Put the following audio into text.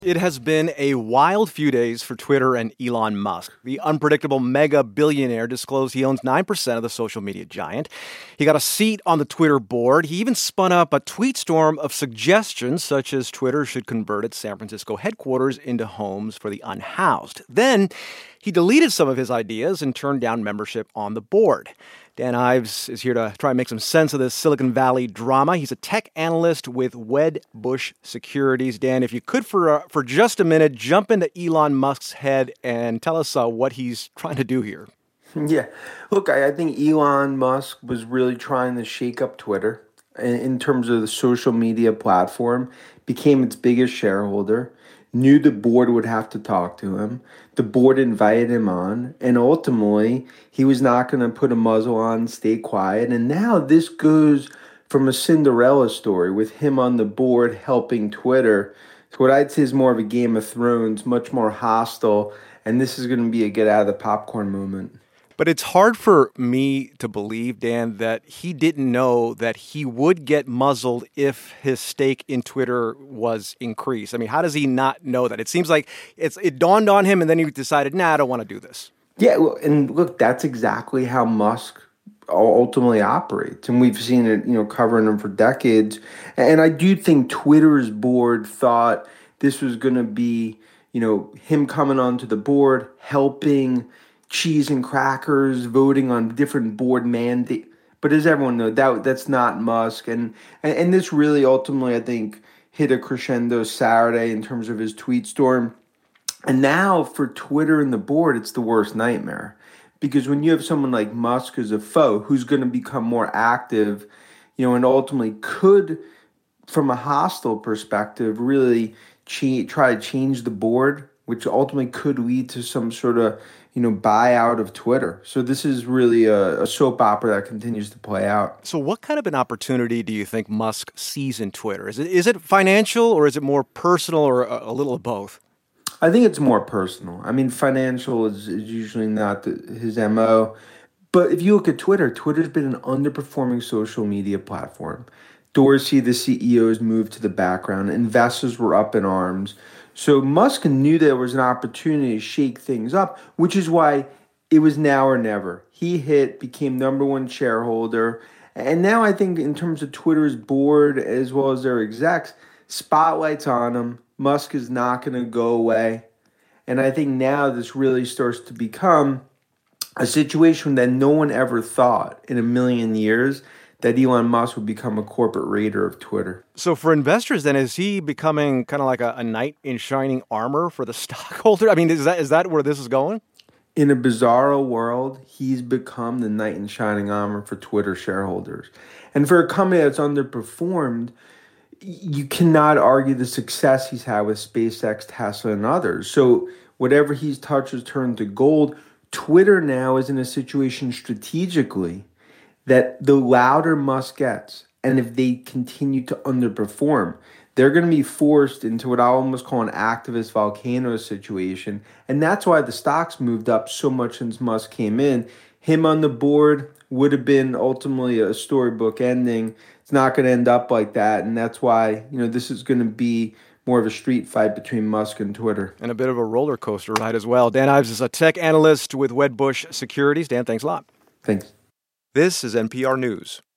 It has been a wild few days for Twitter and Elon Musk. The unpredictable mega billionaire disclosed he owns 9% of the social media giant. He got a seat on the Twitter board. He even spun up a tweet storm of suggestions, such as Twitter should convert its San Francisco headquarters into homes for the unhoused. Then he deleted some of his ideas and turned down membership on the board. Dan Ives is here to try and make some sense of this Silicon Valley drama. He's a tech analyst with Wedbush Securities. Dan, if you could for just a minute, jump into Elon Musk's head and tell us what he's trying to do here. Yeah. Look, I think Elon Musk was really trying to shake up Twitter in terms of the social media platform, became its biggest shareholder, knew the board would have to talk to him. The board invited him on, and ultimately, he was not going to put a muzzle on, stay quiet. And now this goes from a Cinderella story with him on the board helping Twitter to what I'd say is more of a Game of Thrones, much more hostile. And this is going to be a get out of the popcorn moment. But it's hard for me to believe, Dan, that he didn't know that he would get muzzled if his stake in Twitter was increased. I mean, how does he not know that? It seems like it dawned on him and then he decided, I don't want to do this. Yeah, well, and look, that's exactly how Musk ultimately operates. And we've seen it, covering him for decades. And I do think Twitter's board thought this was going to be, him coming onto the board, helping cheese and crackers, voting on different board mandates. But as everyone knows, that's not Musk. And this really ultimately, I think, hit a crescendo Saturday in terms of his tweet storm. And now for Twitter and the board, it's the worst nightmare. Because when you have someone like Musk as a foe who's going to become more active, and ultimately could, from a hostile perspective, really try to change the board, which ultimately could lead to some sort of buyout of Twitter. So this is really a soap opera that continues to play out. So what kind of an opportunity do you think Musk sees in Twitter? Is it financial or is it more personal or a little of both? I think it's more personal. I mean, financial is usually not his MO. But if you look at Twitter, Twitter's been an underperforming social media platform. Dorsey, the CEO, has moved to the background. Investors were up in arms. So Musk knew there was an opportunity to shake things up, which is why it was now or never. He became number one shareholder. And now I think in terms of Twitter's board as well as their execs, spotlight's on him. Musk is not going to go away. And I think now this really starts to become a situation that no one ever thought in a million years that Elon Musk would become a corporate raider of Twitter. So for investors, then, is he becoming kind of like a knight in shining armor for the stockholder? I mean, is that where this is going? In a bizarro world, he's become the knight in shining armor for Twitter shareholders. And for a company that's underperformed, you cannot argue the success he's had with SpaceX, Tesla, and others. So whatever he's touched has turned to gold. Twitter now is in a situation strategically that the louder Musk gets, and if they continue to underperform, they're going to be forced into what I almost call an activist volcano situation. And that's why the stocks moved up so much since Musk came in. Him on the board would have been ultimately a storybook ending. It's not going to end up like that. And that's why, this is going to be more of a street fight between Musk and Twitter. And a bit of a roller coaster ride as well. Dan Ives is a tech analyst with Wedbush Securities. Dan, thanks a lot. Thanks. This is NPR News.